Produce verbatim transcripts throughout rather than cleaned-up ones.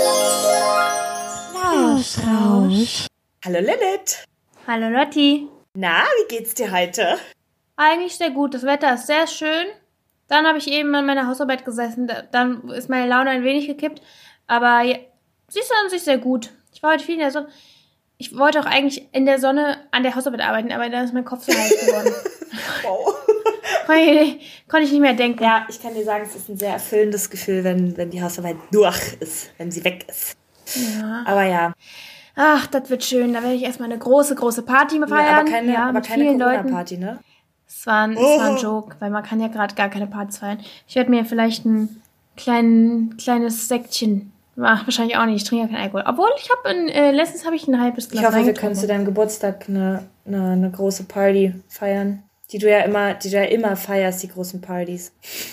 Plauschrausch. Hallo Lilith. Hallo Lotti. Na, wie geht's dir heute? Eigentlich sehr gut. Das Wetter ist sehr schön. Dann habe ich eben an meiner Hausarbeit gesessen. Dann ist meine Laune ein wenig gekippt. Aber ja, sie ist an sich sehr gut. Ich war heute viel in der Sonne. Ich wollte auch eigentlich in der Sonne an der Hausarbeit arbeiten, aber dann ist mein Kopf so heiß geworden. Wow. Konnte ich nicht mehr denken. Ja, ich kann dir sagen, es ist ein sehr erfüllendes Gefühl, wenn, wenn die Hausarbeit durch ist, wenn sie weg ist. Ja. Aber ja. Ach, das wird schön. Da werde ich erstmal eine große, große Party feiern. Ja, aber keine, ja, aber mit keine vielen Corona-Party, ne? Es war, ein, oh. es war ein Joke, weil man kann ja gerade gar keine Partys feiern. Ich werde mir vielleicht ein kleinen, kleines Säckchen, ach, wahrscheinlich auch nicht, ich trinke ja keinen Alkohol. Obwohl, ich habe, äh, letztens habe ich ein halbes Glas Ich hoffe, Wein wir können zu deinem Geburtstag eine, eine, eine große Party feiern. Die du ja immer, die du ja immer feierst, die großen Partys.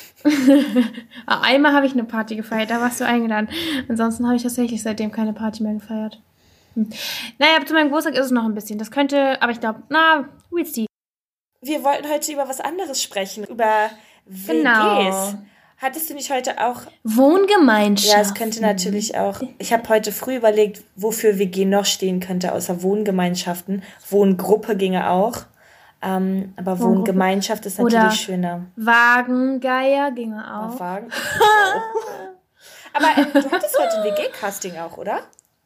Einmal habe ich eine Party gefeiert, da warst du eingeladen. Ansonsten habe ich tatsächlich seitdem keine Party mehr gefeiert. Hm. Naja, zu meinem Geburtstag ist es noch ein bisschen. Das könnte, aber ich glaube, na, we'll see. Wir wollten heute über was anderes sprechen, über W Gs. Genau. Hattest du nicht heute auch... Wohngemeinschaft. Ja, es könnte natürlich auch... Ich habe heute früh überlegt, wofür W G noch stehen könnte, außer Wohngemeinschaften. Wohngruppe ginge auch. Ähm, aber Wohngruppe. Wohngemeinschaft ist natürlich Oder schöner. Wagengeier ginge auch. Wagen. Aber äh, du hattest heute ein W G-Casting auch, oder?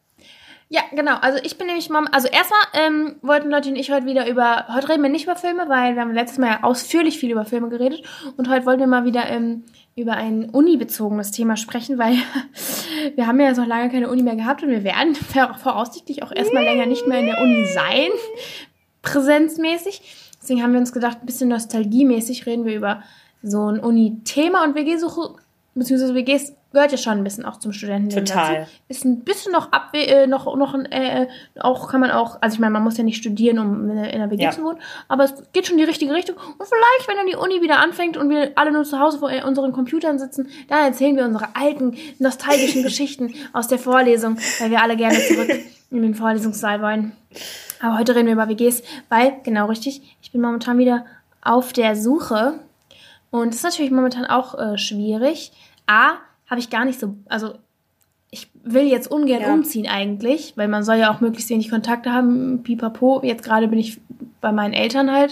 Ja, genau. Also ich bin nämlich mal, also erstmal ähm, wollten Leute und ich heute wieder über, heute reden wir nicht über Filme, weil wir haben letztes Mal ja ausführlich viel über Filme geredet und heute wollten wir mal wieder ähm, über ein Uni-bezogenes Thema sprechen, weil wir haben ja jetzt noch lange keine Uni mehr gehabt und wir werden voraussichtlich auch erstmal länger nicht mehr in der Uni sein, präsenzmäßig. Deswegen haben wir uns gedacht, ein bisschen nostalgiemäßig reden wir über so ein Uni-Thema und W G-Suche, beziehungsweise W Gs gehört ja schon ein bisschen auch zum Studentenleben Total. dazu. Ist ein bisschen noch ab, äh, noch, noch äh, auch kann man auch, also ich meine, man muss ja nicht studieren, um in einer W G ja. zu wohnen, aber es geht schon in die richtige Richtung. Und vielleicht, wenn dann die Uni wieder anfängt und wir alle nur zu Hause vor unseren Computern sitzen, dann erzählen wir unsere alten, nostalgischen Geschichten aus der Vorlesung, weil wir alle gerne zurück in den Vorlesungssaal wollen. Aber heute reden wir über W Gs, weil, genau richtig, ich bin momentan wieder auf der Suche und das ist natürlich momentan auch äh, schwierig. A, habe ich gar nicht so, also ich will jetzt ungern ja. umziehen eigentlich, weil man soll ja auch möglichst wenig Kontakte haben, pipapo. Jetzt gerade bin ich bei meinen Eltern halt.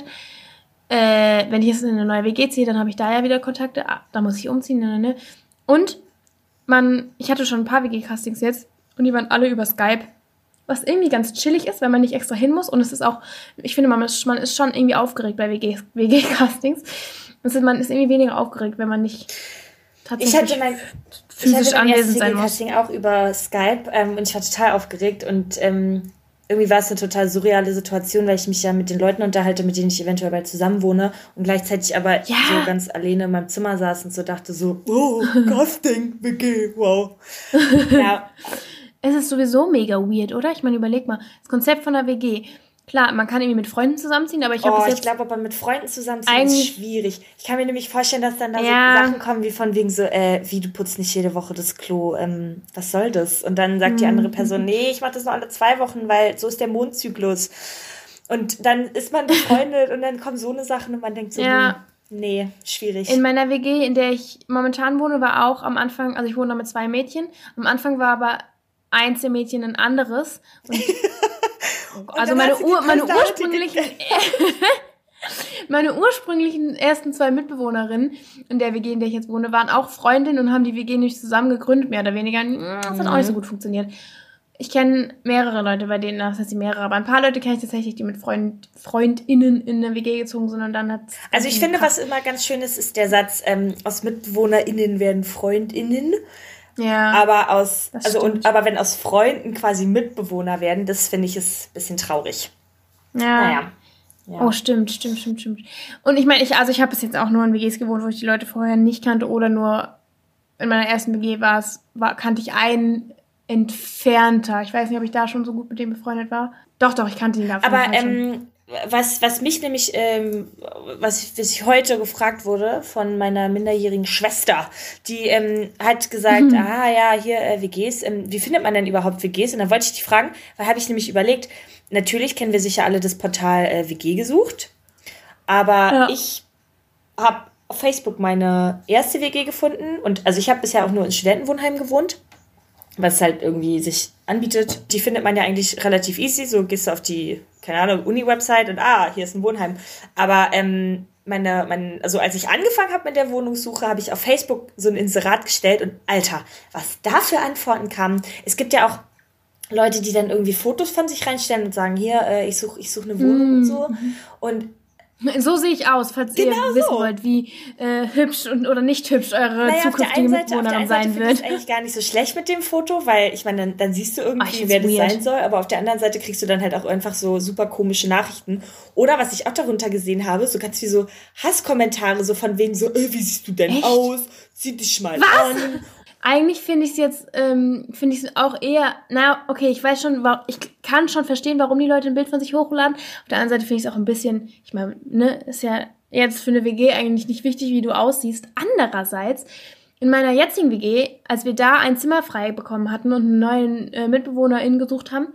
Äh, wenn ich jetzt in eine neue W G ziehe, dann habe ich da ja wieder Kontakte. Ah, da muss ich umziehen. Ne, ne. Und man, ich hatte schon ein paar W G-Castings jetzt und die waren alle über Skype, was irgendwie ganz chillig ist, wenn man nicht extra hin muss. Und es ist auch, ich finde, man ist, man ist schon irgendwie aufgeregt bei W G-Castings. Man ist irgendwie weniger aufgeregt, wenn man nicht Ich hatte mein, physisch ich hatte mein anwesend sein muss. Casting auch über Skype ähm, und ich war total aufgeregt und ähm, irgendwie war es eine total surreale Situation, weil ich mich ja mit den Leuten unterhalte, mit denen ich eventuell bald zusammen wohne und gleichzeitig aber ja. so ganz alleine in meinem Zimmer saß und so dachte so, oh, Casting, W G, wow. Ja. Es ist sowieso mega weird, oder? Ich meine, überleg mal, das Konzept von einer W G. Klar, man kann irgendwie mit Freunden zusammenziehen, aber ich habe oh, bis jetzt... ich glaube, aber mit Freunden zusammenziehen ist schwierig. Ich kann mir nämlich vorstellen, dass dann da ja. so Sachen kommen wie von wegen so, äh, wie, du putzt nicht jede Woche das Klo, ähm, was soll das? Und dann sagt mhm. die andere Person, nee, ich mache das nur alle zwei Wochen, weil so ist der Mondzyklus. Und dann ist man befreundet und dann kommen so eine Sachen und man denkt so, ja. hm, nee, schwierig. In meiner W G, in der ich momentan wohne, war auch am Anfang, also ich wohne da mit zwei Mädchen, am Anfang war aber eins der Mädchen ein anderes. Und also meine, Ur, meine ursprünglichen meine ursprünglichen ersten zwei Mitbewohnerinnen in der W G, in der ich jetzt wohne, waren auch Freundinnen und haben die W G nicht zusammen gegründet, mehr oder weniger. Das hat auch nicht so gut funktioniert. Ich kenne mehrere Leute, bei denen, das heißt mehrere, aber ein paar Leute kenne ich tatsächlich, die mit Freund, FreundInnen in eine W G gezogen sind und dann hat Also ich finde, was immer ganz schön ist, ist der Satz, ähm, aus MitbewohnerInnen werden FreundInnen. Ja. Aber aus, also stimmt. und aber wenn aus Freunden quasi Mitbewohner werden, das finde ich ist ein bisschen traurig. Ja. Naja. Ja. Oh, stimmt, stimmt, stimmt, stimmt. Und ich meine, ich, also ich habe bis jetzt auch nur in W Gs gewohnt, wo ich die Leute vorher nicht kannte oder nur in meiner ersten W G war es, war, kannte ich einen entfernter. Ich weiß nicht, ob ich da schon so gut mit dem befreundet war. Doch, doch, ich kannte ihn da. Aber ähm, was, was mich nämlich, ähm, was, ich, was ich heute gefragt wurde von meiner minderjährigen Schwester, die ähm, hat gesagt, mhm. ah ja, hier äh, W Gs, ähm, wie findet man denn überhaupt W Gs? Und dann wollte ich dich fragen, weil habe ich nämlich überlegt, natürlich kennen wir sicher alle das Portal äh, W G gesucht, aber ja. ich habe auf Facebook meine erste W G gefunden und also ich habe bisher auch nur in Studentenwohnheim gewohnt. was halt irgendwie sich anbietet. Die findet man ja eigentlich relativ easy. So gehst du auf die, keine Ahnung, Uni-Website und ah, hier ist ein Wohnheim. Aber ähm, meine, mein, also als ich angefangen habe mit der Wohnungssuche, habe ich auf Facebook so ein Inserat gestellt und Alter, was da für Antworten kamen. Es gibt ja auch Leute, die dann irgendwie Fotos von sich reinstellen und sagen, hier, äh, ich suche ich such eine Wohnung mm. und so. Und so sehe ich aus, falls genau ihr wissen so. wollt, wie äh, hübsch und, oder nicht hübsch eure naja, zukünftige Mitbewohnerin sein wird. Das ist eigentlich gar nicht so schlecht mit dem Foto, weil ich meine, dann, dann siehst du irgendwie, Ach, wer das weird. sein soll, aber auf der anderen Seite kriegst du dann halt auch einfach so super komische Nachrichten. Oder was ich auch darunter gesehen habe, so ganz wie so Hasskommentare, so von wegen so, äh, wie siehst du denn Echt? aus? Zieh dich mal was? an. Eigentlich finde ich es jetzt, ähm, finde ich es auch eher, na, okay, ich weiß schon, ich kann schon verstehen, warum die Leute ein Bild von sich hochladen. Auf der anderen Seite finde ich es auch ein bisschen, ich meine, ne, ist ja jetzt für eine W G eigentlich nicht wichtig, wie du aussiehst. Andererseits, in meiner jetzigen W G, als wir da ein Zimmer frei bekommen hatten und einen neuen äh, MitbewohnerInnen gesucht haben,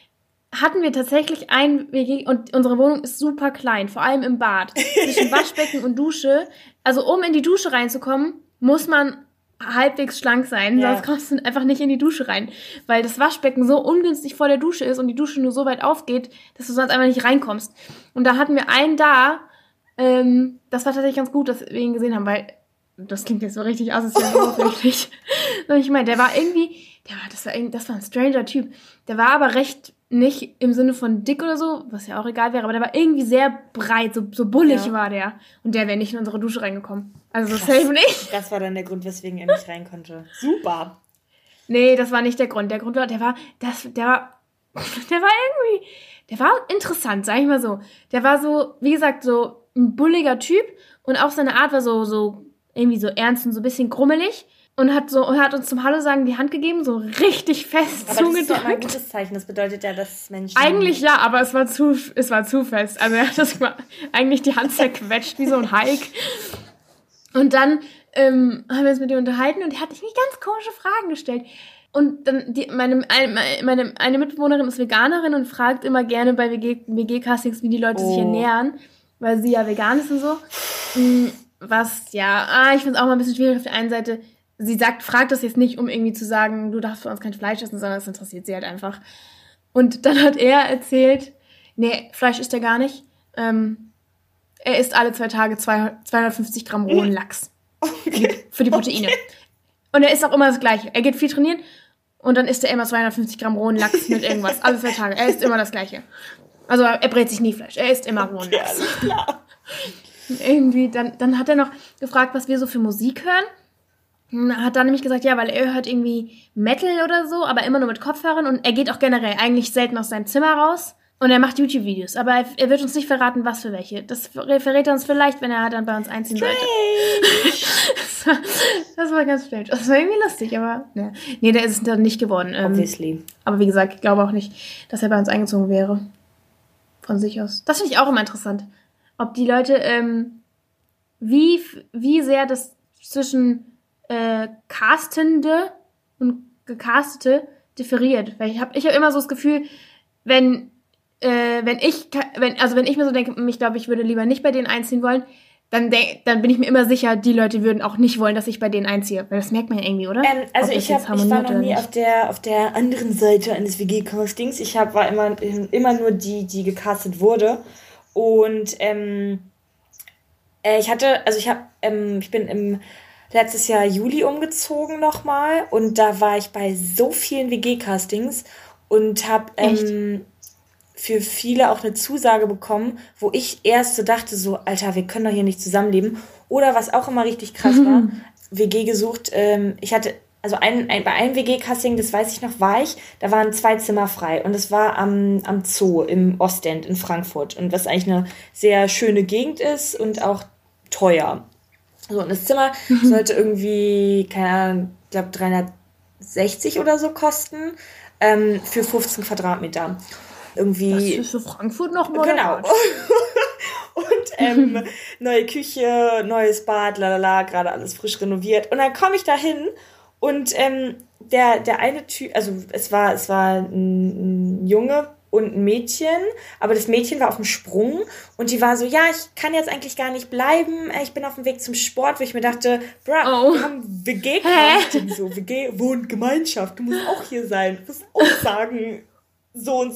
hatten wir tatsächlich ein W G und unsere Wohnung ist super klein, vor allem im Bad. Zwischen Waschbecken und Dusche. Also um in die Dusche reinzukommen, muss man halbwegs schlank sein, ja. sonst kommst du einfach nicht in die Dusche rein, weil das Waschbecken so ungünstig vor der Dusche ist und die Dusche nur so weit aufgeht, dass du sonst einfach nicht reinkommst. Und da hatten wir einen da, ähm, das war tatsächlich ganz gut, dass wir ihn gesehen haben, weil das klingt jetzt so richtig asozial oberflächlich. Ich meine, der war irgendwie, der war, das war irgendwie, das war ein stranger Typ. Der war aber recht nicht im Sinne von dick oder so, was ja auch egal wäre, aber der war irgendwie sehr breit, so, so bullig ja. war der. Und der wäre nicht in unsere Dusche reingekommen. Also so safe nicht. Das war dann der Grund, weswegen er nicht rein konnte. Super. Nee, das war nicht der Grund. Der Grund war, der war, das, der war, der war irgendwie, der war interessant, sag ich mal so. Der war so, wie gesagt, so ein bulliger Typ und auch seine Art war so, so irgendwie so ernst und so ein bisschen grummelig. Und hat so hat uns zum Hallo sagen die Hand gegeben, so richtig fest aber zugedrückt. Aber das ist doch mal ein gutes Zeichen. Das bedeutet ja, dass Menschen... Eigentlich ja, aber es war zu, es war zu fest. Also er hat das mal eigentlich die Hand zerquetscht, wie so ein Hulk. Und dann ähm, haben wir uns mit ihm unterhalten und er hat mich ganz komische Fragen gestellt. Und dann die, meine, meine eine Mitbewohnerin ist Veganerin und fragt immer gerne bei W G-Castings, wie die Leute oh. sich ernähren, weil sie ja vegan ist und so. Was, ja, ah, ich finde es auch mal ein bisschen schwierig auf der einen Seite. Sie sagt, fragt das jetzt nicht, um irgendwie zu sagen, du darfst für uns kein Fleisch essen, sondern das interessiert sie halt einfach. Und dann hat er erzählt, nee, Fleisch isst er gar nicht. Ähm, er isst alle zwei Tage zweihundertfünfzig Gramm rohen Lachs. Okay. Für die Proteine. Und er isst auch immer das Gleiche. Er geht viel trainieren und dann isst er immer zweihundertfünfzig Gramm rohen Lachs mit irgendwas. Alle zwei Tage. Er isst immer das Gleiche. Also er brät sich nie Fleisch. Er isst immer rohen Lachs. Ja, alles klar. Irgendwie, dann, dann hat er noch gefragt, was wir so für Musik hören. Hat dann nämlich gesagt, ja, weil er hört irgendwie Metal oder so, aber immer nur mit Kopfhörern und er geht auch generell eigentlich selten aus seinem Zimmer raus und er macht YouTube-Videos, aber er, er wird uns nicht verraten, was für welche. Das verrät er uns vielleicht, wenn er dann bei uns einziehen sollte. das, war, das war ganz strange. Das war irgendwie lustig, aber ne. Nee, der ist es dann nicht geworden. Obviously. Aber wie gesagt, ich glaube auch nicht, dass er bei uns eingezogen wäre. Von sich aus. Das finde ich auch immer interessant. Ob die Leute, ähm, wie, wie sehr das zwischen Äh, Castende und Gecastete differiert. Weil ich habe ich hab immer so das Gefühl, wenn, äh, wenn ich, wenn, also wenn ich mir so denke, ich glaube, ich würde lieber nicht bei denen einziehen wollen, dann, denk, dann bin ich mir immer sicher, die Leute würden auch nicht wollen, dass ich bei denen einziehe. Weil das merkt man ja irgendwie, oder? Ähm, also ich, hab, ich war noch nie auf der, auf der anderen Seite eines W G-Castings. Ich hab, war immer, immer nur die, die gecastet wurde. Und ähm, äh, ich hatte, also ich habe, ähm, ich bin im letztes Jahr Juli umgezogen nochmal und da war ich bei so vielen W G-Castings und habe ähm, für viele auch eine Zusage bekommen, wo ich erst so dachte, so, Alter, wir können doch hier nicht zusammenleben. Oder was auch immer richtig krass mhm. war, W G gesucht. Ähm, ich hatte, also ein, ein, bei einem W G-Casting, das weiß ich noch, war ich, da waren zwei Zimmer frei und es war am, am Zoo im Ostend in Frankfurt und was eigentlich eine sehr schöne Gegend ist und auch teuer. So, und das Zimmer mhm. sollte irgendwie, keine Ahnung, ich glaube dreihundertsechzig oder so kosten, ähm, für fünfzehn Quadratmeter. Irgendwie. Das ist für Frankfurt noch moderat. Genau. Und ähm, neue Küche, neues Bad, lalala, gerade alles frisch renoviert. Und dann komme ich da hin und ähm, der, der eine Typ, also es war, es war ein, ein Junge, und ein Mädchen, aber das Mädchen war auf dem Sprung und die war so, ja, ich kann jetzt eigentlich gar nicht bleiben, ich bin auf dem Weg zum Sport, wo ich mir dachte, bruh, oh. wir haben W G-Karten, so, W G, Wohngemeinschaft, du musst auch hier sein, du musst auch sagen, so und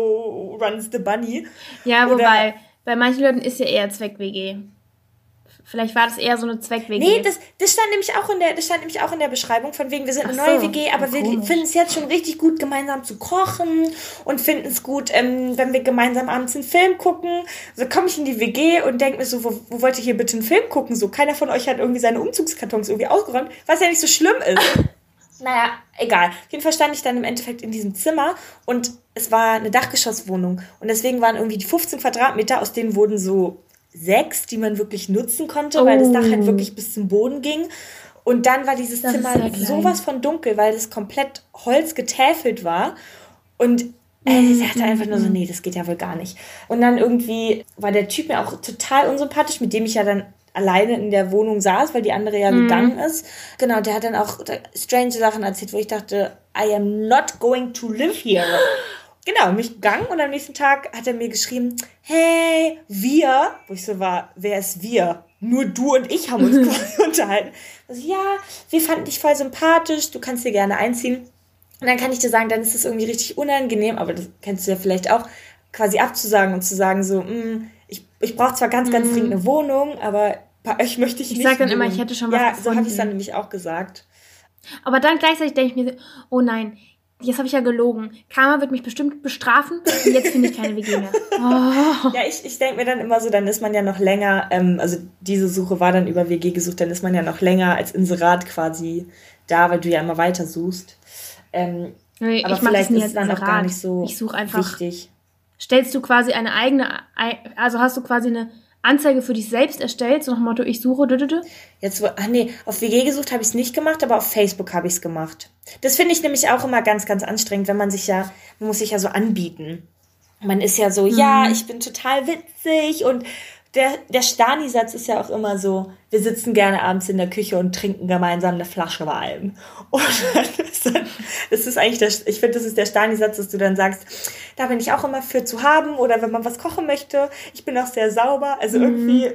so runs the bunny. Ja, Oder, wobei, bei manchen Leuten ist ja eher Zweck-W G. Vielleicht war das eher so eine Zweck-W G. Nee, das, das, stand nämlich auch in der, das stand nämlich auch in der Beschreibung, von wegen, wir sind eine Ach neue so, W G, aber wir finden es jetzt schon richtig gut, gemeinsam zu kochen und finden es gut, ähm, wenn wir gemeinsam abends einen Film gucken. So komme ich in die W G und denke mir so, wo, wo wollt ihr hier bitte einen Film gucken? So, keiner von euch hat irgendwie seine Umzugskartons irgendwie ausgeräumt, was ja nicht so schlimm ist. Naja, egal. Auf jeden Fall stand ich dann im Endeffekt in diesem Zimmer und es war eine Dachgeschosswohnung und deswegen waren irgendwie die fünfzehn Quadratmeter, aus denen wurden so sechs, die man wirklich nutzen konnte, oh. weil das Dach halt wirklich bis zum Boden ging. Und dann war dieses das Zimmer sowas von dunkel, weil das komplett Holz getäfelt war. Und äh, mhm. sie hatte einfach nur so, nee, das geht ja wohl gar nicht. Und dann irgendwie war der Typ mir auch total unsympathisch, mit dem ich ja dann alleine in der Wohnung saß, weil die andere ja mhm. gegangen ist. Genau, der hat dann auch strange Sachen erzählt, wo ich dachte, I am not going to live here. Genau, mich gegangen und am nächsten Tag hat er mir geschrieben, hey, wir, wo ich so war, wer ist wir? Nur du und ich haben uns quasi unterhalten. Also, ja, wir fanden dich voll sympathisch, du kannst dir gerne einziehen. Und dann kann ich dir sagen, dann ist es irgendwie richtig unangenehm, aber das kennst du ja vielleicht auch, quasi abzusagen und zu sagen so, mh, ich, ich brauche zwar ganz, ganz dringend eine Wohnung, aber bei euch möchte ich, ich nicht. Ich sag dann wohnen. Immer, ich hätte schon was ja, gefunden. Ja, so habe ich es dann nämlich auch gesagt. Aber dann gleichzeitig denke ich mir, oh nein, jetzt habe ich ja gelogen. Karma wird mich bestimmt bestrafen und jetzt finde ich keine W G mehr. Oh. Ja, ich, ich denke mir dann immer so, dann ist man ja noch länger, ähm, also diese Suche war dann über W G gesucht, dann ist man ja noch länger als Inserat quasi da, weil du ja immer weiter suchst. Ähm, nee, aber ich vielleicht ist es dann auch gar nicht so ich suche einfach, wichtig. Stellst du quasi eine eigene, also hast du quasi eine Anzeige für dich selbst erstellt, so nach dem Motto, ich suche, dü, dü, dü. Jetzt, ach nee, auf W G gesucht habe ich es nicht gemacht, aber auf Facebook habe ich es gemacht. Das finde ich nämlich auch immer ganz, ganz anstrengend, wenn man sich ja, man muss sich ja so anbieten. Man ist ja so, mhm. ja, ich bin total witzig und der, der Stani-Satz ist ja auch immer so, wir sitzen gerne abends in der Küche und trinken gemeinsam eine Flasche Wein. Und dann ist dann, das ist eigentlich der, ich finde, das ist der Stani-Satz, dass du dann sagst, da bin ich auch immer für zu haben oder wenn man was kochen möchte, ich bin auch sehr sauber, also irgendwie.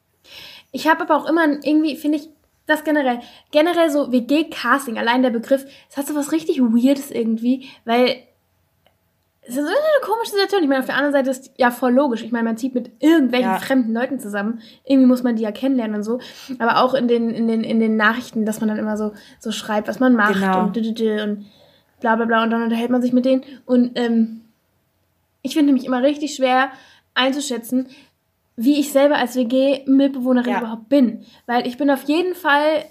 Ich habe aber auch immer irgendwie, finde ich, das generell, generell so W G-Casting, allein der Begriff, das hat so was richtig Weirdes irgendwie, weil es ist eine komische Situation. Ich meine, auf der anderen Seite ist ja voll logisch. Ich meine, man zieht mit irgendwelchen ja. fremden Leuten zusammen. Irgendwie muss man die ja kennenlernen und so. Aber auch in den, in den, in den Nachrichten, dass man dann immer so, so schreibt, was man macht genau. und, und bla bla bla und dann unterhält man sich mit denen. Und ähm, ich finde nämlich immer richtig schwer einzuschätzen, wie ich selber als W G-Mitbewohnerin ja. überhaupt bin. Weil ich bin auf jeden Fall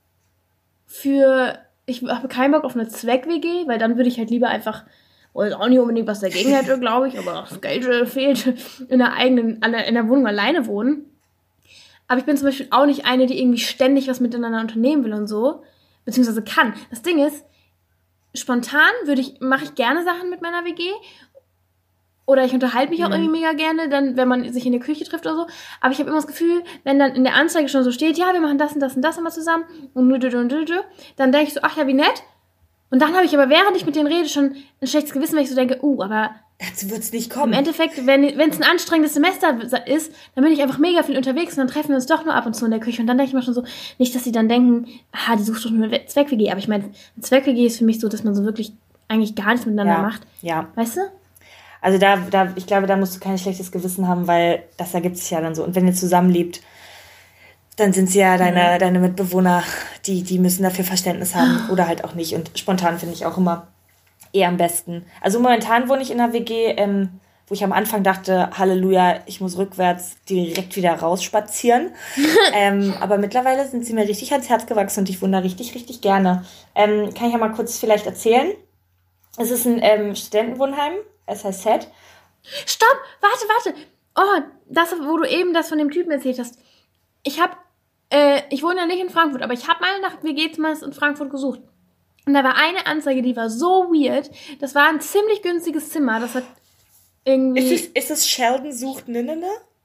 für, ich habe keinen Bock auf eine Zweck-W G, weil dann würde ich halt lieber einfach, wo ich auch nicht unbedingt was dagegen hätte, glaube ich, aber das Geld fehlt, in der eigenen, in der Wohnung alleine wohnen. Aber ich bin zum Beispiel auch nicht eine, die irgendwie ständig was miteinander unternehmen will und so, beziehungsweise kann. Das Ding ist, spontan würde ich, mache ich gerne Sachen mit meiner W G oder ich unterhalte mich auch mhm. irgendwie mega gerne, dann, wenn man sich in der Küche trifft oder so. Aber ich habe immer das Gefühl, wenn dann in der Anzeige schon so steht, ja, wir machen das und das und das immer zusammen und dann denke ich so, ach ja, wie nett. Und dann habe ich aber, während ich mit denen rede, schon ein schlechtes Gewissen, weil ich so denke, uh, aber dazu wird es nicht kommen. Im Endeffekt, wenn es ein anstrengendes Semester ist, dann bin ich einfach mega viel unterwegs und dann treffen wir uns doch nur ab und zu in der Küche. Und dann denke ich mir schon so, nicht, dass sie dann denken, aha, die sucht doch nur eine Zweck-W G. Aber ich meine, eine Zweck-W G ist für mich so, dass man so wirklich eigentlich gar nichts miteinander ja, macht. Ja. Weißt du? Also da, da, ich glaube, da musst du kein schlechtes Gewissen haben, weil das ergibt sich ja dann so. Und wenn ihr zusammenlebt, dann sind sie ja deine, mhm. deine Mitbewohner, die, die müssen dafür Verständnis haben oder halt auch nicht. Und spontan finde ich auch immer eher am besten. Also momentan wohne ich in einer W G, ähm, wo ich am Anfang dachte, Halleluja, ich muss rückwärts direkt wieder rausspazieren. ähm, aber mittlerweile sind sie mir richtig ans Herz gewachsen und ich wohne da richtig, richtig gerne. Ähm, kann ich ja mal kurz vielleicht erzählen. Es ist ein ähm, Studentenwohnheim, S H Z. Stopp, warte, warte. Oh, das, wo du eben das von dem Typen erzählt hast. Ich habe, äh, ich wohne ja nicht in Frankfurt, aber ich habe mal nach W G-Zimmers in Frankfurt gesucht. Und da war eine Anzeige, die war so weird. Das war ein ziemlich günstiges Zimmer. Das hat irgendwie... Ist es, ist es Sheldon sucht Ninnene?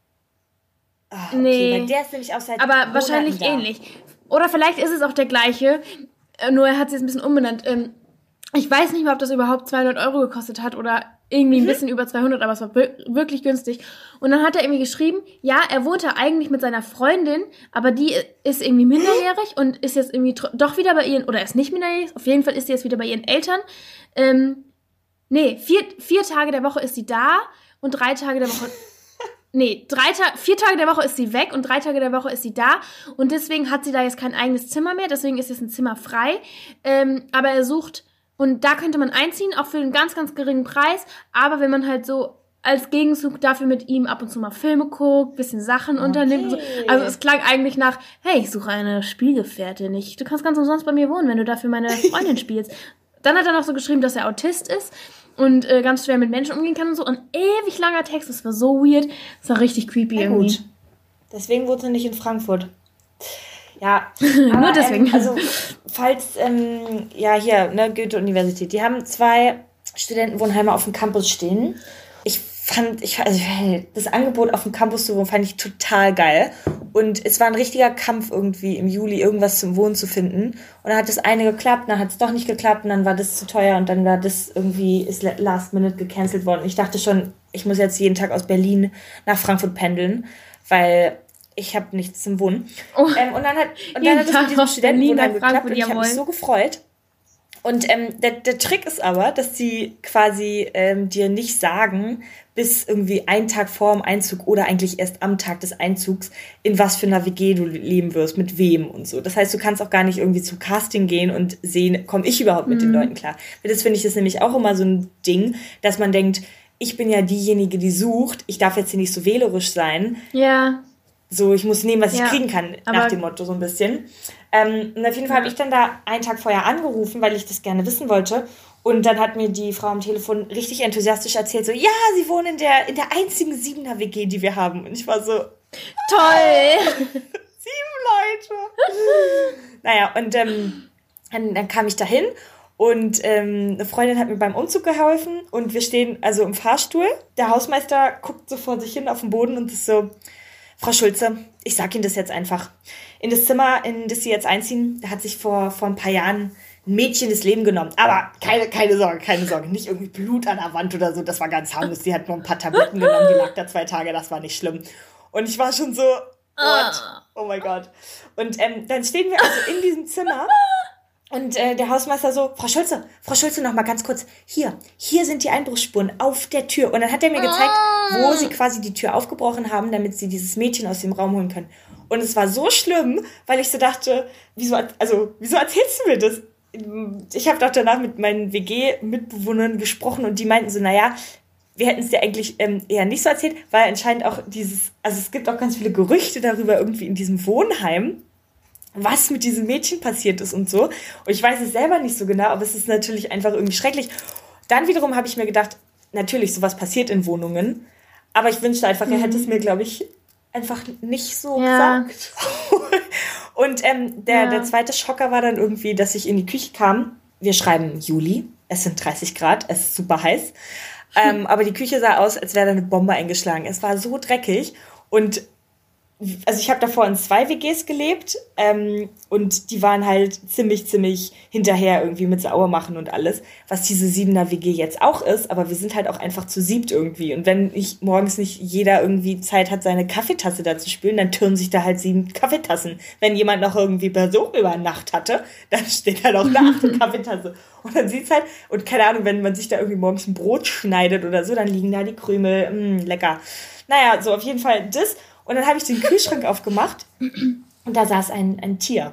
Oh, okay, nee. Weil der ist nämlich auch seit aber Monaten wahrscheinlich da. Ähnlich. Oder vielleicht ist es auch der gleiche, nur er hat es jetzt ein bisschen umbenannt. Ähm, ich weiß nicht mal, ob das überhaupt zweihundert Euro gekostet hat oder irgendwie ein bisschen über zweihundert, aber es war wirklich günstig. Und dann hat er irgendwie geschrieben, ja, er wohnte eigentlich mit seiner Freundin, aber die ist irgendwie minderjährig und ist jetzt irgendwie tr- doch wieder bei ihren, oder ist nicht minderjährig, auf jeden Fall ist sie jetzt wieder bei ihren Eltern. Ähm, nee, vier, vier Tage der Woche ist sie da und drei Tage der Woche... Nee, drei Ta- vier Tage der Woche ist sie weg und drei Tage der Woche ist sie da. Und deswegen hat sie da jetzt kein eigenes Zimmer mehr. Deswegen ist jetzt ein Zimmer frei. Ähm, aber er sucht, und da könnte man einziehen, auch für einen ganz, ganz geringen Preis. Aber wenn man halt so als Gegenzug dafür mit ihm ab und zu mal Filme guckt, bisschen Sachen unternimmt. Okay. So. Also es klang eigentlich nach, hey, ich suche eine Spielgefährtin. Ich, du kannst ganz umsonst bei mir wohnen, wenn du dafür meine Freundin spielst. Dann hat er noch so geschrieben, dass er Autist ist. Und äh, ganz schwer mit Menschen umgehen kann und so. Und ewig langer Text, das war so weird. Das war richtig creepy ja, irgendwie. Gut. Deswegen wohnst du nicht in Frankfurt. Ja. Aber, nur deswegen. Ähm, also, falls, ähm, ja, hier, ne, Goethe-Universität, die haben zwei Studentenwohnheime auf dem Campus stehen. Ich fand, ich, also, das Angebot auf dem Campus zu wohnen, fand ich total geil. Und es war ein richtiger Kampf irgendwie im Juli, irgendwas zum Wohnen zu finden. Und dann hat das eine geklappt, dann hat es doch nicht geklappt und dann war das zu teuer und dann war das irgendwie, ist last minute gecancelt worden. Ich dachte schon, ich muss jetzt jeden Tag aus Berlin nach Frankfurt pendeln, weil ich habe nichts zum Wohnen. Oh, ähm, und dann hat, und dann hat es mit diesem Studentenwohnheim geklappt und ich habe mich so gefreut. Und ähm, der, der Trick ist aber, dass sie quasi ähm, dir nicht sagen, bis irgendwie einen Tag vor dem Einzug oder eigentlich erst am Tag des Einzugs, in was für einer W G du leben wirst, mit wem und so. Das heißt, du kannst auch gar nicht irgendwie zum Casting gehen und sehen, komme ich überhaupt mit mhm. den Leuten klar. Das finde ich ist nämlich auch immer so ein Ding, dass man denkt, ich bin ja diejenige, die sucht, ich darf jetzt hier nicht so wählerisch sein. Ja. So, ich muss nehmen, was ja, ich kriegen kann, nach dem Motto so ein bisschen. Ähm, und auf jeden Fall habe ich dann da einen Tag vorher angerufen, weil ich das gerne wissen wollte. Und dann hat mir die Frau am Telefon richtig enthusiastisch erzählt, so, ja, sie wohnen in der, in der einzigen Siebener-W G, die wir haben. Und ich war so, toll! Sieben Leute! Naja, und ähm, dann, dann kam ich dahin und ähm, eine Freundin hat mir beim Umzug geholfen und wir stehen also im Fahrstuhl. Der Hausmeister guckt so vor sich hin auf den Boden und ist so, Frau Schulze, ich sag Ihnen das jetzt einfach. In das Zimmer, in das Sie jetzt einziehen, da hat sich vor, vor ein paar Jahren ein Mädchen das Leben genommen. Aber keine, keine Sorge, keine Sorge. Nicht irgendwie Blut an der Wand oder so. Das war ganz harmlos. Die hat nur ein paar Tabletten genommen. Die lag da zwei Tage. Das war nicht schlimm. Und ich war schon so, what? Oh mein Gott. Und ähm, dann stehen wir also in diesem Zimmer. Und äh, der Hausmeister so, Frau Schulze, Frau Schulze, noch mal ganz kurz. Hier, hier sind die Einbruchsspuren auf der Tür. Und dann hat er mir gezeigt, wo sie quasi die Tür aufgebrochen haben, damit sie dieses Mädchen aus dem Raum holen können. Und es war so schlimm, weil ich so dachte, wieso, also, wieso erzählst du mir das? Ich habe doch danach mit meinen W G-Mitbewohnern gesprochen und die meinten so, naja, wir hätten es dir eigentlich ähm, eher nicht so erzählt, weil anscheinend auch dieses, also es gibt auch ganz viele Gerüchte darüber irgendwie in diesem Wohnheim, was mit diesem Mädchen passiert ist und so. Und ich weiß es selber nicht so genau, aber es ist natürlich einfach irgendwie schrecklich. Dann wiederum habe ich mir gedacht, natürlich, sowas passiert in Wohnungen, aber ich wünschte einfach, er hätte es mir, glaube ich, einfach nicht so ja. gesagt. Und ähm, der, ja. der zweite Schocker war dann irgendwie, dass ich in die Küche kam. Wir schreiben Juli, es sind dreißig Grad, es ist super heiß. ähm, aber die Küche sah aus, als wäre da eine Bombe eingeschlagen. Es war so dreckig und also ich habe davor in zwei W Gs gelebt ähm, und die waren halt ziemlich, ziemlich hinterher irgendwie mit Saubermachen und alles, was diese Siebener W G jetzt auch ist, aber wir sind halt auch einfach zu siebt irgendwie und wenn ich morgens nicht jeder irgendwie Zeit hat, seine Kaffeetasse da zu spülen, dann türmen sich da halt sieben Kaffeetassen. Wenn jemand noch irgendwie Besuch über Nacht hatte, dann steht da noch eine achte Kaffeetasse und dann sieht's halt, und keine Ahnung, wenn man sich da irgendwie morgens ein Brot schneidet oder so, dann liegen da die Krümel, mh, lecker. Naja, so auf jeden Fall das. Und dann habe ich den Kühlschrank aufgemacht und da saß ein, ein Tier.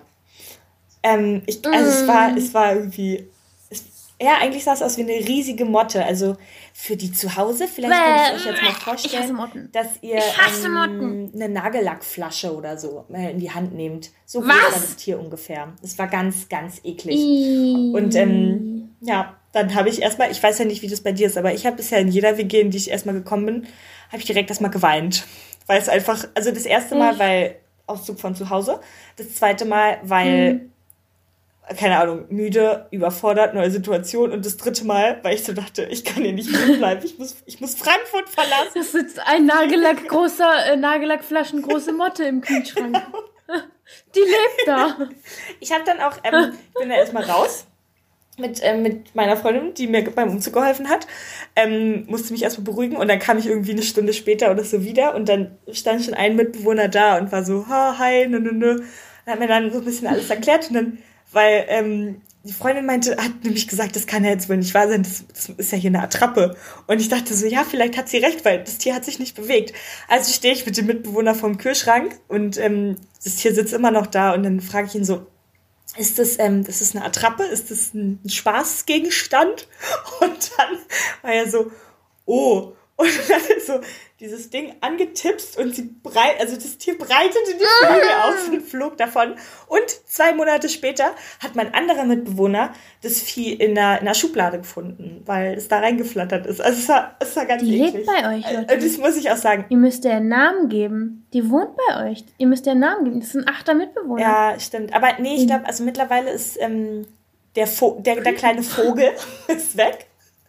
Ähm, ich, also es war, es war irgendwie, es, ja, eigentlich sah es aus wie eine riesige Motte. Also für die zu Hause, vielleicht könnt ihr euch jetzt mal vorstellen, dass ihr ähm, eine Nagellackflasche oder so äh, in die Hand nehmt. So groß war das Tier ungefähr. Es war ganz, ganz eklig. I- und ähm, ja, dann habe ich erstmal, ich weiß ja nicht, wie das bei dir ist, aber ich habe bisher in jeder W G, in die ich erstmal gekommen bin, habe ich direkt erstmal geweint. Weil es einfach, also das erste Mal, weil Auszug von zu Hause, das zweite Mal, weil, mhm. keine Ahnung, müde, überfordert, neue Situation und das dritte Mal, weil ich so dachte, ich kann hier nicht mehr bleiben, ich muss, ich muss Frankfurt verlassen. Das sitzt ein Nagellack großer, äh, Nagellackflaschen große Motte im Kühlschrank. Die lebt da. Ich habe dann auch, ähm, ich bin da erstmal raus mit, ähm, mit meiner Freundin, die mir beim Umzug geholfen hat, ähm, musste mich erstmal beruhigen und dann kam ich irgendwie eine Stunde später oder so wieder und dann stand schon ein Mitbewohner da und war so, ha, hi, nö, nö, nö. Und hat mir dann so ein bisschen alles erklärt und dann, weil ähm, die Freundin meinte, hat nämlich gesagt, das kann ja jetzt wohl nicht wahr sein, das, das ist ja hier eine Attrappe. Und ich dachte so, ja, vielleicht hat sie recht, weil das Tier hat sich nicht bewegt. Also stehe ich mit dem Mitbewohner vorm Kühlschrank und ähm, das Tier sitzt immer noch da und dann frage ich ihn so, ist das, ähm, das ist eine Attrappe? Ist das ein Spaßgegenstand? Und dann war er so, oh. Und dann hat er so dieses Ding angetipst und sie breit, also das Tier breitete die Flügel aus und flog davon. Und zwei Monate später hat mein anderer Mitbewohner das Vieh in einer, in einer Schublade gefunden, weil es da reingeflattert ist. Also es war, es war ganz Die eklig. lebt bei euch, Leute. Das muss ich auch sagen. Ihr müsst ihr einen Namen geben. Die wohnt bei euch. Ihr müsst ihr einen Namen geben. Das ist ein achter Mitbewohner. Ja, stimmt. Aber nee, ich glaube, also mittlerweile ist ähm, der, Vo- der, der kleine Vogel ist weg.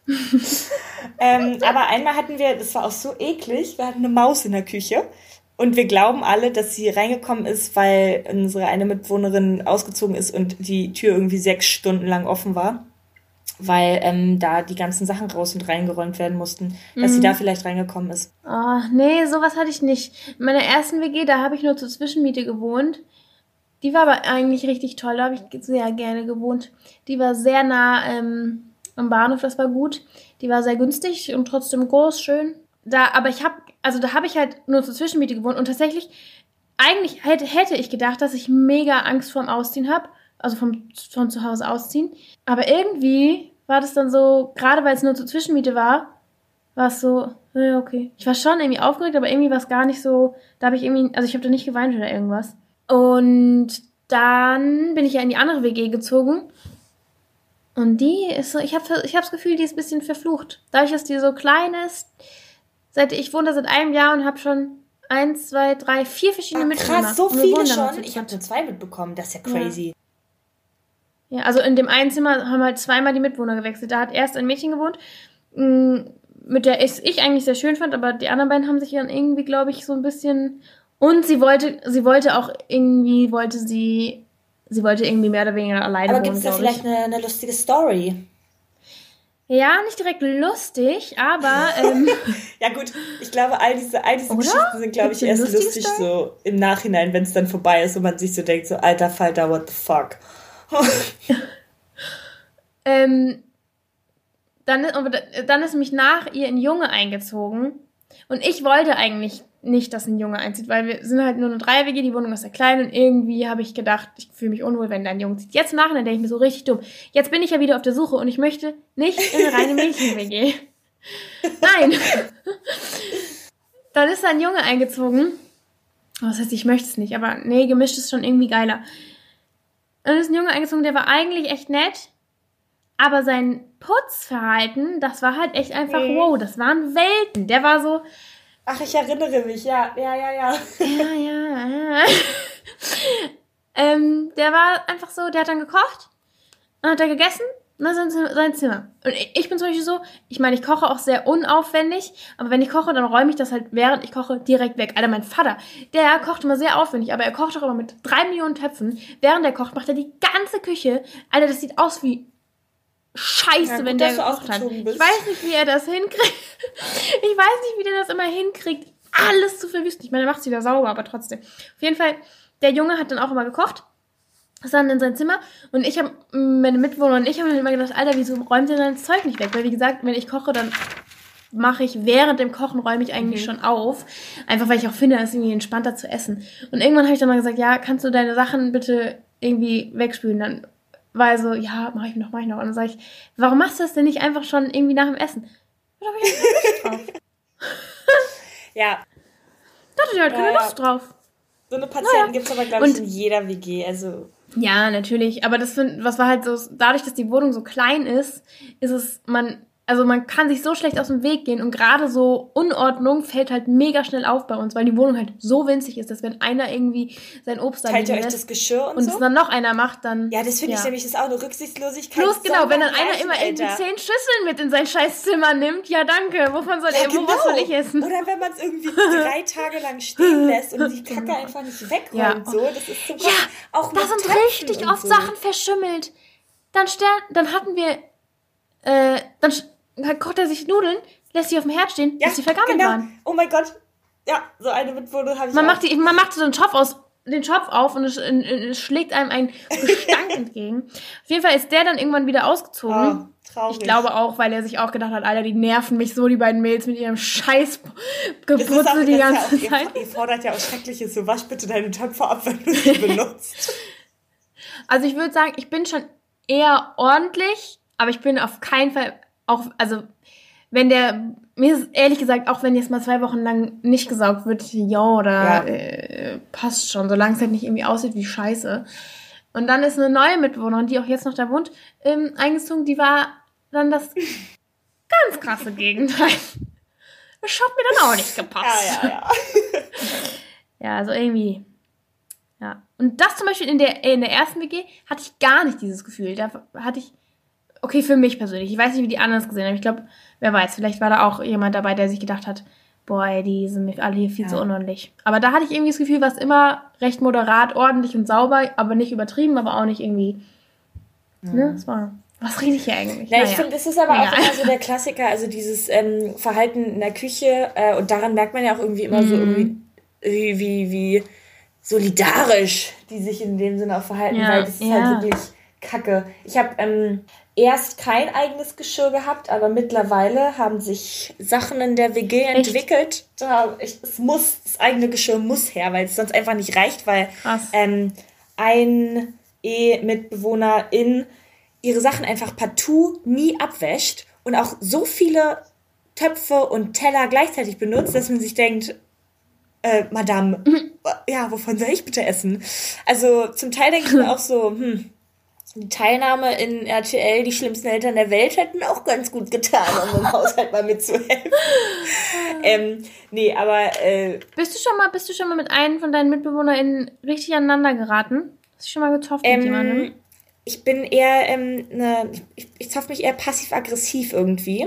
ähm, aber einmal hatten wir, das war auch so eklig, wir hatten eine Maus in der Küche und wir glauben alle, dass sie reingekommen ist, weil unsere eine Mitbewohnerin ausgezogen ist und die Tür irgendwie sechs Stunden lang offen war, weil ähm, da die ganzen Sachen raus und reingeräumt werden mussten, dass mhm. sie da vielleicht reingekommen ist. Oh, nee, sowas hatte ich nicht. In meiner ersten W G, da habe ich nur zur Zwischenmiete gewohnt. Die war aber eigentlich richtig toll, da habe ich sehr gerne gewohnt. Die war sehr nah ähm, am Bahnhof, das war gut. Die war sehr günstig und trotzdem groß, schön. Da, aber ich habe, also da habe ich halt nur zur Zwischenmiete gewohnt und tatsächlich, eigentlich hätte, hätte ich gedacht, dass ich mega Angst vorm Ausziehen habe, also vom, von zu Hause ausziehen. Aber irgendwie war das dann so, gerade weil es nur zur Zwischenmiete war, war es so, ja, okay. Ich war schon irgendwie aufgeregt, aber irgendwie war es gar nicht so, da habe ich irgendwie, also ich habe da nicht geweint oder irgendwas. Und dann bin ich ja in die andere W G gezogen. Und die ist so, ich habe ich hab das Gefühl, die ist ein bisschen verflucht. Dadurch, dass die so klein ist, seit ich wohne da seit einem Jahr und habe schon eins, zwei, drei, vier verschiedene Ach, Mitbewohner. Krass, so viele schon? Ich habe nur zwei mitbekommen, das ist ja crazy. Ja. ja, also in dem einen Zimmer haben halt zweimal die Mitbewohner gewechselt. Da hat erst ein Mädchen gewohnt, mit der ich, ich eigentlich sehr schön fand, aber die anderen beiden haben sich dann irgendwie, glaube ich, so ein bisschen... Und sie wollte, sie wollte auch irgendwie, wollte sie... Sie wollte irgendwie mehr oder weniger alleine Aber wohnen, gibt es da vielleicht eine, eine lustige Story? Ja, nicht direkt lustig, aber... Ähm, ja gut, ich glaube, all diese, all diese Geschichten sind, glaube ich, erst lustig Story? so im Nachhinein, wenn es dann vorbei ist und man sich so denkt, so alter Falter, what the fuck. ähm, dann, dann ist mich nach ihr ein Junge eingezogen und ich wollte eigentlich nicht, dass ein Junge einzieht, weil wir sind halt nur eine Dreier-W G, die Wohnung ist sehr klein und irgendwie habe ich gedacht, ich fühle mich unwohl, wenn da ein Junge zieht. Jetzt im Nachhinein denke ich mir so richtig dumm. Jetzt bin ich ja wieder auf der Suche und ich möchte nicht in eine reine Mädchen-W G. Nein. Dann ist da ein Junge eingezogen. Das heißt, ich möchte es nicht, aber nee, gemischt ist schon irgendwie geiler. Dann ist ein Junge eingezogen, der war eigentlich echt nett, aber sein Putzverhalten, das war halt echt einfach, nee. wow, das waren Welten. Der war so... Ach, ich erinnere mich, ja, ja, ja, ja. Ja, ja, ja. ähm, der war einfach so, der hat dann gekocht, dann hat er gegessen, und dann sein, sein Zimmer. Und ich bin zum Beispiel so, ich meine, ich koche auch sehr unaufwendig, aber wenn ich koche, dann räume ich das halt, während ich koche, direkt weg. Alter, mein Vater, der kocht immer sehr aufwendig, aber er kocht auch immer mit drei Millionen Töpfen. Während er kocht, macht er die ganze Küche. Alter, das sieht aus wie Scheiße, ja, gut, wenn der gekocht hat. Ich weiß nicht, wie er das hinkriegt. Ich weiß nicht, wie der das immer hinkriegt, alles zu verwüsten. Ich meine, er macht es wieder sauber, aber trotzdem. Auf jeden Fall, der Junge hat dann auch immer gekocht. Ist dann in sein Zimmer. Und ich habe, meine Mitbewohner und ich haben dann immer gedacht, Alter, wieso räumt ihr denn das Zeug nicht weg? Weil, wie gesagt, wenn ich koche, dann mache ich während dem Kochen, räume ich eigentlich mhm. schon auf. Einfach, weil ich auch finde, es ist irgendwie entspannter zu essen. Und irgendwann habe ich dann mal gesagt, ja, kannst du deine Sachen bitte irgendwie wegspülen? Dann war er so, ja, mach ich noch, mach ich noch. Und dann sage ich, warum machst du das denn nicht einfach schon irgendwie nach dem Essen? Da habe ich keine Lust drauf. Ja. Da hatte ich halt keine ja, Lust drauf. So eine Patienten naja. gibt es aber, glaube ich, in jeder W G. Also. Ja, natürlich. Aber das find, was war halt so, dadurch, dass die Wohnung so klein ist, ist es, man, also man kann sich so schlecht aus dem Weg gehen und gerade so Unordnung fällt halt mega schnell auf bei uns, weil die Wohnung halt so winzig ist, dass wenn einer irgendwie sein Obst da teilt ihr euch lässt das Geschirr und, und so? es dann noch einer macht, dann... Ja, das finde ja. ich nämlich, das ist auch eine Rücksichtslosigkeit. Plus genau, wenn dann einer reichen, immer irgendwie Alter. zehn Schüsseln mit in sein scheiß Zimmer nimmt, ja danke, wovon soll ja, er, genau. was soll ich essen? Oder wenn man es irgendwie drei Tage lang stehen lässt und die Kacke einfach nicht wegräumt, ja. so, das ist so ja, auch da sind Töpfen richtig oft so. Sachen verschimmelt. dann, stern, dann hatten wir, äh, dann, dann kocht er sich Nudeln, lässt sie auf dem Herd stehen, ja, bis sie vergammelt genau. waren. Oh mein Gott. Ja, so eine Mitwohnerin habe ich man auch. macht die, Man macht so einen Topf aus, den Topf auf und es, es schlägt einem ein Gestank entgegen. Auf jeden Fall ist der dann irgendwann wieder ausgezogen. Oh, traurig. Ich glaube auch, weil er sich auch gedacht hat, Alter, die nerven mich so, die beiden Mädels mit ihrem scheiß Geputze die ganze ja auch, Zeit. Ihr, ihr fordert ja auch Schreckliches, so wasch bitte deine Töpfe ab, wenn du sie benutzt. Also ich würde sagen, ich bin schon eher ordentlich, aber ich bin auf keinen Fall auch, also wenn der, mir ist ehrlich gesagt, auch wenn jetzt mal zwei Wochen lang nicht gesaugt wird, ja, oder ja. Äh, passt schon, solange es halt nicht irgendwie aussieht wie Scheiße. Und dann ist eine neue Mitbewohnerin, die auch jetzt noch da wohnt, ähm, eingezogen, die war dann das ganz krasse Gegenteil. Das hat mir dann auch nicht gepasst. Ja, ja, ja. Ja, also irgendwie, ja. Und das zum Beispiel in der, in der ersten W G hatte ich gar nicht dieses Gefühl. Da hatte ich, okay, für mich persönlich, ich weiß nicht, wie die anderen es gesehen haben. Ich glaube, wer weiß, vielleicht war da auch jemand dabei, der sich gedacht hat, boah, ey, die sind mir alle hier viel ja. zu unordentlich. Aber da hatte ich irgendwie das Gefühl, war es immer recht moderat, ordentlich und sauber, aber nicht übertrieben, aber auch nicht irgendwie, mhm. ne, das war, was rede ich hier eigentlich? Ja, naja. ich finde, es ist aber ja. auch immer so der Klassiker, also dieses ähm, Verhalten in der Küche, äh, und daran merkt man ja auch irgendwie immer mhm. so irgendwie, wie, wie, wie solidarisch die sich in dem Sinne auch verhalten, ja. weil das ist ja. halt wirklich Kacke. Ich habe ähm, erst kein eigenes Geschirr gehabt, aber mittlerweile haben sich Sachen in der W G Echt? entwickelt. Da, ich, es muss, das eigene Geschirr muss her, weil es sonst einfach nicht reicht, weil ähm, ein E-Mitbewohnerin ihre Sachen einfach partout nie abwäscht und auch so viele Töpfe und Teller gleichzeitig benutzt, dass man sich denkt, äh, Madame, mhm. ja, wovon soll ich bitte essen? Also zum Teil denke ich mir auch so, hm, die Teilnahme in R T L, die schlimmsten Eltern der Welt, hätten auch ganz gut getan, um im Haushalt mal mitzuhelfen. ähm, nee, aber... Äh, bist du schon mal, bist du schon mal mit einem von deinen MitbewohnerInnen richtig aneinander geraten? Hast du schon mal gezofft ähm, mit jemandem? Ich bin eher, ähm, ne, ich, ich zoff mich eher passiv-aggressiv irgendwie.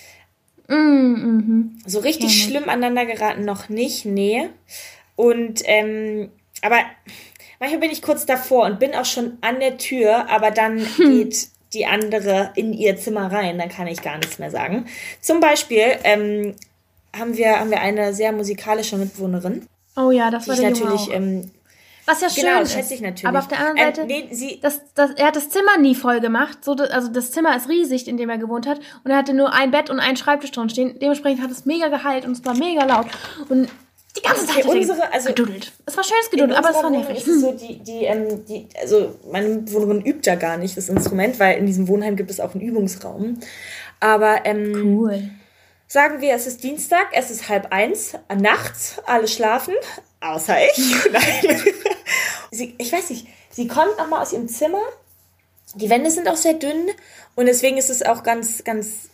Mm-hmm. So richtig ja, schlimm aneinander geraten noch nicht, nee. Und, ähm, aber... Manchmal bin ich kurz davor und bin auch schon an der Tür, aber dann hm. geht die andere in ihr Zimmer rein, dann kann ich gar nichts mehr sagen. Zum Beispiel ähm, haben wir haben wir eine sehr musikalische Mitbewohnerin. Oh ja, das war die der ich natürlich. Junge Ähm, Was ja schön genau, ist. schätze ich natürlich. Aber auf der anderen Seite, ähm, nee, sie, das, das, er hat das Zimmer nie voll gemacht. So, also das Zimmer ist riesig, in dem er gewohnt hat. Und er hatte nur ein Bett und einen Schreibtisch drin stehen. Dementsprechend hat es mega geheilt und es war mega laut. Und die ganze Zeit okay, unsere, also gedudelt. Es war schönes Gedudelt, aber es war nervig. Ist es so, die, die, ähm, die, also meine Mitbewohnerin übt da gar nicht das Instrument, weil in diesem Wohnheim gibt es auch einen Übungsraum. Aber ähm, cool. Sagen wir, es ist Dienstag, es ist halb eins, nachts, alle schlafen, außer ich. Nein. sie, ich weiß nicht, sie kommt nochmal aus ihrem Zimmer, die Wände sind auch sehr dünn und deswegen ist es auch ganz, ganz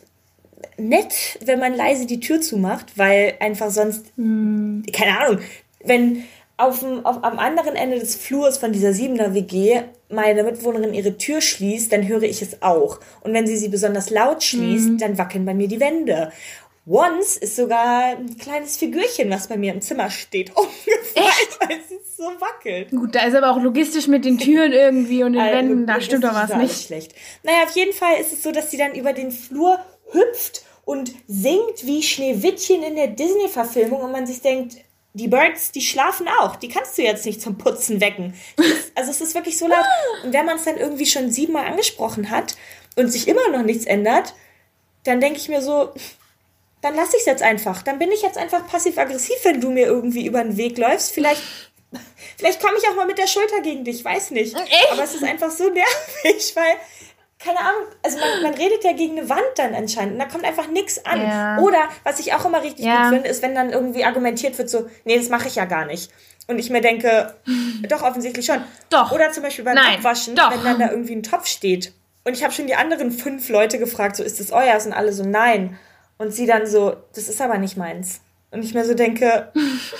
nett, wenn man leise die Tür zumacht, weil einfach sonst, mm. keine Ahnung, wenn auf dem, auf, am anderen Ende des Flurs von dieser Siebener W G meine Mitbewohnerin ihre Tür schließt, dann höre ich es auch. Und wenn sie sie besonders laut schließt, mm. dann wackeln bei mir die Wände. Once ist sogar ein kleines Figürchen, was bei mir im Zimmer steht, umgefallen, weil es so wackelt. Gut, da ist aber auch logistisch mit den Türen irgendwie und den also, Wänden, da stimmt doch was nicht. Schlecht. Naja, auf jeden Fall ist es so, dass sie dann über den Flur hüpft und singt wie Schneewittchen in der Disney-Verfilmung und man sich denkt, die Birds, die schlafen auch, die kannst du jetzt nicht zum Putzen wecken. Ist, also es ist wirklich so laut. Und wenn man es dann irgendwie schon siebenmal angesprochen hat und sich immer noch nichts ändert, dann denke ich mir so, dann lasse ich es jetzt einfach. Dann bin ich jetzt einfach passiv-aggressiv, wenn du mir irgendwie über den Weg läufst. Vielleicht, vielleicht komme ich auch mal mit der Schulter gegen dich, weiß nicht. Echt? Aber es ist einfach so nervig, weil... Keine Ahnung, also man, man redet ja gegen eine Wand dann anscheinend und da kommt einfach nichts an. Ja. Oder, was ich auch immer richtig ja. gut finde, ist, wenn dann irgendwie argumentiert wird so, nee, das mache ich ja gar nicht. Und ich mir denke, doch, offensichtlich schon. Doch. Oder zum Beispiel beim Nein. Abwaschen, Doch. wenn dann da irgendwie ein Topf steht. Und ich habe schon die anderen fünf Leute gefragt, so, ist das euer? Und alle so, nein. Und sie dann so, das ist aber nicht meins. Und ich mir so denke,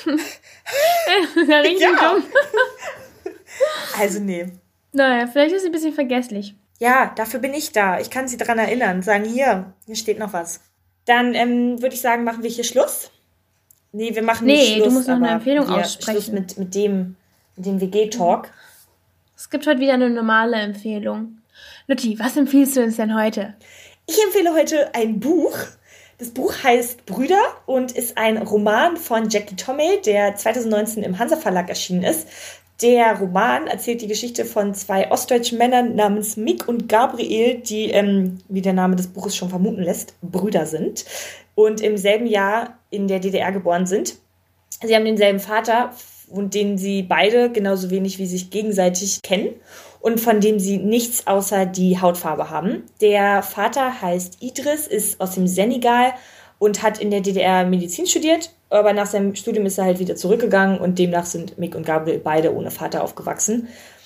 ja, richtig ja. dumm. Also, nee. Naja, vielleicht ist sie ein bisschen vergesslich. Ja, dafür bin ich da. Ich kann sie daran erinnern. Sagen, hier, hier steht noch was. Dann ähm, würde ich sagen, machen wir hier Schluss. Nee, wir machen nee, nicht Schluss. Nee, du musst noch eine Empfehlung aussprechen. Schluss mit, mit dem, mit dem W G-Talk. Es gibt heute wieder eine normale Empfehlung. Lotti, was empfiehlst du uns denn heute? Ich empfehle heute ein Buch. Das Buch heißt Brüder und ist ein Roman von Jackie Tommey, der zwanzig neunzehn im Hansa Verlag erschienen ist. Der Roman erzählt die Geschichte von zwei ostdeutschen Männern namens Mick und Gabriel, die, ähm, wie der Name des Buches schon vermuten lässt, Brüder sind und im selben Jahr in der D D R geboren sind. Sie haben denselben Vater, und den sie beide genauso wenig wie sich gegenseitig kennen und von dem sie nichts außer die Hautfarbe haben. Der Vater heißt Idris, ist aus dem Senegal und hat in der D D R Medizin studiert, aber nach seinem Studium ist er halt wieder zurückgegangen und demnach sind Mick und Gabriel beide ohne Vater aufgewachsen.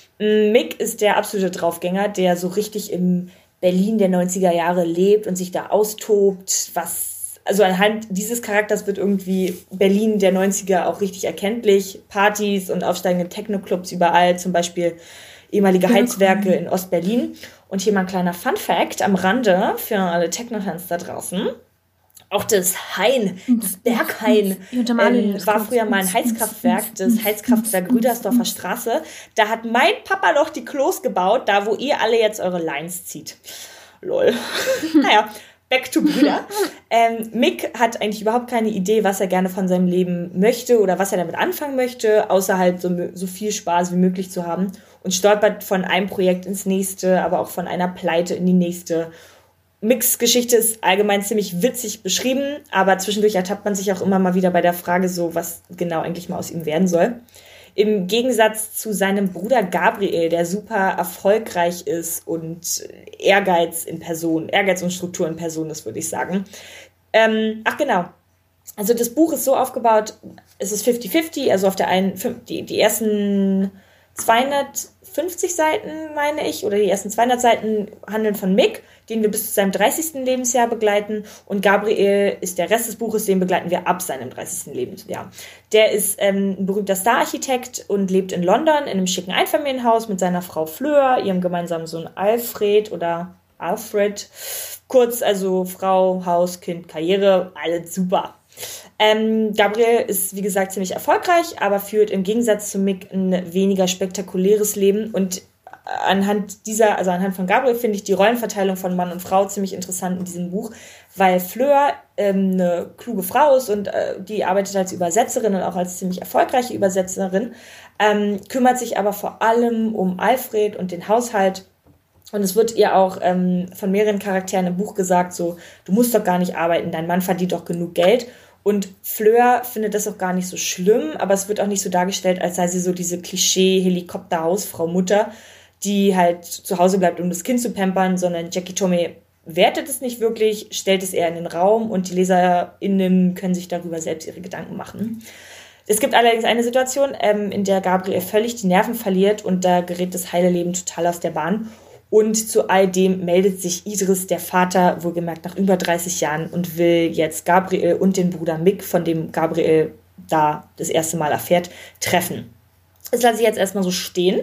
Mick ist der absolute Draufgänger, der so richtig im Berlin der neunziger Jahre lebt und sich da austobt, was Also anhand dieses Charakters wird irgendwie Berlin der neunziger auch richtig erkenntlich. Partys und aufsteigende Techno-Clubs überall, zum Beispiel ehemalige Heizwerke in Ostberlin. Und hier mal ein kleiner Fun-Fact am Rande für alle Techno-Fans da draußen. Auch das Hain, das Berghain, ähm, war früher mal ein Heizkraftwerk, das Heizkraftwerk Rüdersdorfer Straße. Da hat mein Papa noch die Klos gebaut, da wo ihr alle jetzt eure Lines zieht. Lol. Naja. Back to Brüder. Ähm, Mick hat eigentlich überhaupt keine Idee, was er gerne von seinem Leben möchte oder was er damit anfangen möchte, außer halt so, so viel Spaß wie möglich zu haben und stolpert von einem Projekt ins nächste, aber auch von einer Pleite in die nächste. Micks Geschichte ist allgemein ziemlich witzig beschrieben, aber zwischendurch ertappt man sich auch immer mal wieder bei der Frage so, was genau eigentlich mal aus ihm werden soll. Im Gegensatz zu seinem Bruder Gabriel, der super erfolgreich ist und Ehrgeiz in Person, Ehrgeiz und Struktur in Person ist, würde ich sagen. Ähm, ach genau, also das Buch ist so aufgebaut, es ist fünfzig fünfzig, also auf der einen, die, die ersten zweihundertfünfzig Seiten, meine ich, oder die ersten zweihundert Seiten handeln von Mick, den wir bis zu seinem dreißigsten Lebensjahr begleiten. Und Gabriel ist der Rest des Buches, den begleiten wir ab seinem dreißigsten Lebensjahr. Der ist ähm, ein berühmter Star-Architekt und lebt in London in einem schicken Einfamilienhaus mit seiner Frau Fleur, ihrem gemeinsamen Sohn Alfred oder Alfred. Kurz, also Frau, Haus, Kind, Karriere, alles super. Ähm, Gabriel ist, wie gesagt, ziemlich erfolgreich, aber führt im Gegensatz zu Mick ein weniger spektakuläres Leben. Und anhand dieser, also anhand von Gabriel finde ich die Rollenverteilung von Mann und Frau ziemlich interessant in diesem Buch, weil Fleur ähm, eine kluge Frau ist und äh, die arbeitet als Übersetzerin und auch als ziemlich erfolgreiche Übersetzerin, ähm, kümmert sich aber vor allem um Alfred und den Haushalt. Und es wird ihr auch ähm, von mehreren Charakteren im Buch gesagt, so, du musst doch gar nicht arbeiten, dein Mann verdient doch genug Geld. Und Fleur findet das auch gar nicht so schlimm, aber es wird auch nicht so dargestellt, als sei sie so diese Klischee-Helikopter-Hausfrau-Mutter, die halt zu Hause bleibt, um das Kind zu pampern, sondern Jackie Tommey wertet es nicht wirklich, stellt es eher in den Raum und die LeserInnen können sich darüber selbst ihre Gedanken machen. Es gibt allerdings eine Situation, ähm, in der Gabriel völlig die Nerven verliert und da gerät das heile Leben total aus der Bahn. Und zu all dem meldet sich Idris, der Vater, wohlgemerkt nach über dreißig Jahren und will jetzt Gabriel und den Bruder Mick, von dem Gabriel da das erste Mal erfährt, treffen. Das lasse ich jetzt erstmal so stehen.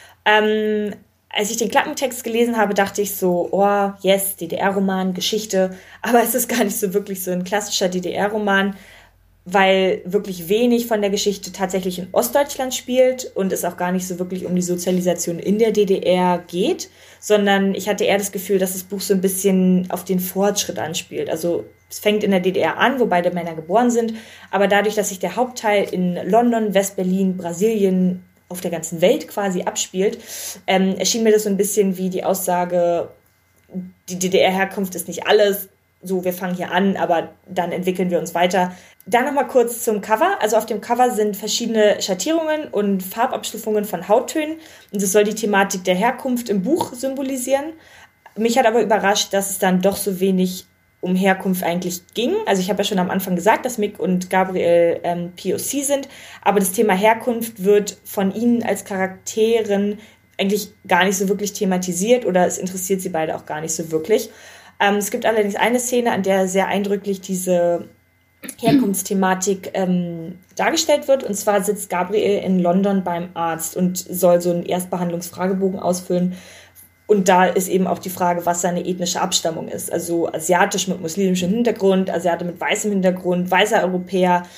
Ähm, als ich den Klappentext gelesen habe, dachte ich so, oh, yes, D D R-Roman, Geschichte. Aber es ist gar nicht so wirklich so ein klassischer D D R-Roman, weil wirklich wenig von der Geschichte tatsächlich in Ostdeutschland spielt und es auch gar nicht so wirklich um die Sozialisation in der D D R geht, sondern ich hatte eher das Gefühl, dass das Buch so ein bisschen auf den Fortschritt anspielt. Also es fängt in der D D R an, wo beide Männer geboren sind, aber dadurch, dass sich der Hauptteil in London, West-Berlin, Brasilien, auf der ganzen Welt quasi abspielt, ähm, erschien mir das so ein bisschen wie die Aussage, die D D R-Herkunft ist nicht alles, so, wir fangen hier an, aber dann entwickeln wir uns weiter. Dann nochmal kurz zum Cover. Also auf dem Cover sind verschiedene Schattierungen und Farbabstufungen von Hauttönen. Und das soll die Thematik der Herkunft im Buch symbolisieren. Mich hat aber überrascht, dass es dann doch so wenig um Herkunft eigentlich ging. Also ich habe ja schon am Anfang gesagt, dass Mick und Gabriel ähm, P O C sind. Aber das Thema Herkunft wird von ihnen als Charakteren eigentlich gar nicht so wirklich thematisiert oder es interessiert sie beide auch gar nicht so wirklich. Ähm, es gibt allerdings eine Szene, an der sehr eindrücklich diese Herkunftsthematik ähm, dargestellt wird. Und zwar sitzt Gabriel in London beim Arzt und soll so einen Erstbehandlungsfragebogen ausfüllen. Und da ist eben auch die Frage, was seine ethnische Abstammung ist. Also asiatisch mit muslimischem Hintergrund, Asiate mit weißem Hintergrund, weißer Europäer.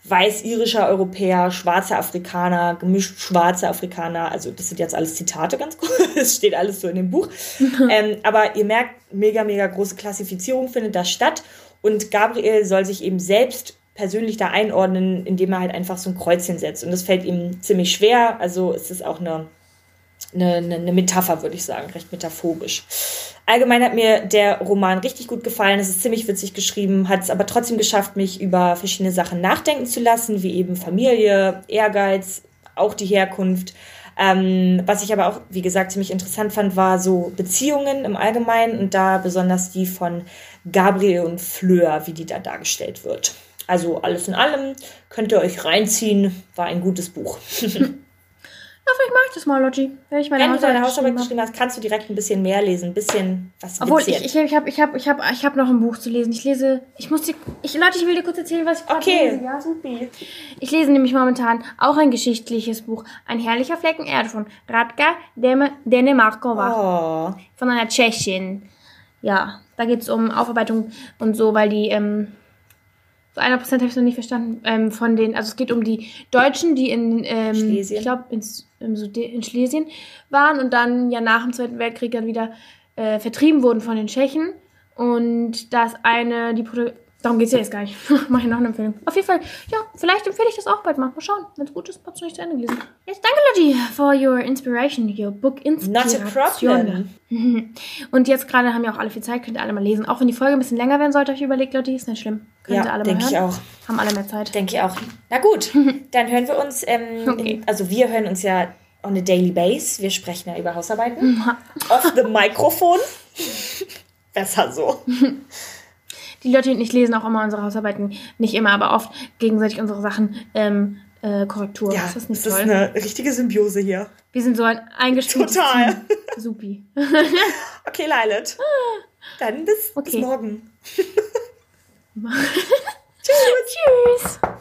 weiß-irischer Europäer, schwarzer Afrikaner, gemischt schwarze Afrikaner. Also das sind jetzt alles Zitate ganz kurz. Das steht alles so in dem Buch. ähm, aber ihr merkt, mega, mega große Klassifizierung findet da statt. Und Gabriel soll sich eben selbst persönlich da einordnen, indem er halt einfach so ein Kreuzchen setzt. Und das fällt ihm ziemlich schwer. Also es ist auch eine, eine, eine Metapher, würde ich sagen, recht metaphorisch. Allgemein hat mir der Roman richtig gut gefallen. Es ist ziemlich witzig geschrieben, hat es aber trotzdem geschafft, mich über verschiedene Sachen nachdenken zu lassen, wie eben Familie, Ehrgeiz, auch die Herkunft. Ähm, was ich aber auch, wie gesagt, ziemlich interessant fand, war so Beziehungen im Allgemeinen und da besonders die von Gabriel und Fleur, wie die da dargestellt wird. Also alles in allem könnt ihr euch reinziehen, war ein gutes Buch. Ja, vielleicht mache ich das mal, Lotti. Wenn ich meine Wenn du deine Hausarbeit geschrieben geschrieben hast, kannst du direkt ein bisschen mehr lesen, ein bisschen was Obwohl, Witziges. ich, ich, ich habe ich hab, ich hab, ich hab noch ein Buch zu lesen. Ich lese, ich muss dir, ich, Leute, ich will dir kurz erzählen, was ich gerade Okay. lese. Ja, super. Ich lese nämlich momentan auch ein geschichtliches Buch. Ein herrlicher Flecken Erde von Radka Denemarkova. Oh. Von einer Tschechin. Ja, da geht es um Aufarbeitung und so, weil die, ähm, so einer Prozent habe ich noch nicht verstanden, ähm, von den, also es geht um die Deutschen, die in, ähm, Schlesien. ich glaube, in, in Schlesien waren und dann ja nach dem Zweiten Weltkrieg dann wieder äh, vertrieben wurden von den Tschechen. Und da ist eine, die Produ- darum geht es ja jetzt gar nicht. Mache ich noch eine Empfehlung. Auf jeden Fall, ja, vielleicht empfehle ich das auch bald mal. Mal schauen. Wenn es gut ist, hast du nicht zu Ende gelesen. Yes, danke, Lotti, for your inspiration, your book Inspiration. Not a problem. Und jetzt gerade haben ja auch alle viel Zeit, könnt ihr alle mal lesen. Auch wenn die Folge ein bisschen länger werden sollte, habe ich überlegt, Lotti, ist nicht schlimm. Könnt ihr Ja, alle mal denke ich hören. auch. Haben alle mehr Zeit. Denke ich auch. Na gut, dann hören wir uns, ähm, Okay. in, also wir hören uns ja on a daily base. Wir sprechen ja über Hausarbeiten. Off the Mikrofon. Besser so. Die Lotti und ich lesen auch immer unsere Hausarbeiten, nicht immer, aber oft gegenseitig unsere Sachen ähm, äh, Korrektur. Ja, ist das nicht das toll? ist eine richtige Symbiose hier. Wir sind so ein eingespieltes Total. Team. Supi. Okay, Lailet. Dann bis, bis Okay. morgen. Tschüss. Tschüss.